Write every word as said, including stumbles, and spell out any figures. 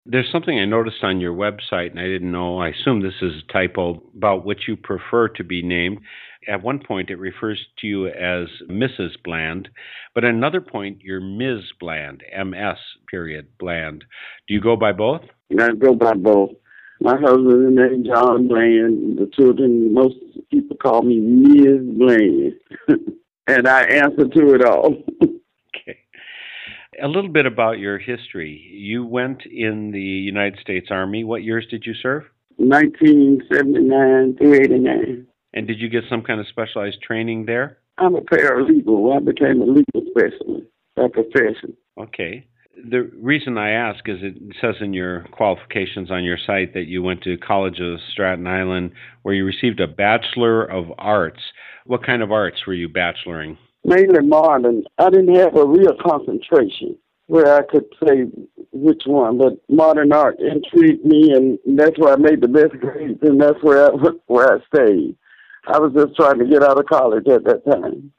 There's something I noticed on your website, and I didn't know. I assume this is a typo about what you prefer to be named. At one point, it refers to you as Missus Bland, but at another point, you're Miz Bland, M S period Bland. Do you go by both? I go by both. My husband is named John Bland. The children, most people call me Miz Bland, and I answer to it all. Okay. A little bit about your history. You went in the United States Army. What years did you serve? nineteen seventy-nine through eighty-nine. And did you get some kind of specialized training there? I'm a paralegal. I became a legal specialist by profession. Okay. The reason I ask is it says in your qualifications on your site that you went to College of Staten Island where you received a Bachelor of Arts. What kind of arts were you bacheloring? Mainly modern. I didn't have a real concentration where I could say which one, but modern art intrigued me, and that's where I made the best grades, and that's where I, where I stayed. I was just trying to get out of college at that time.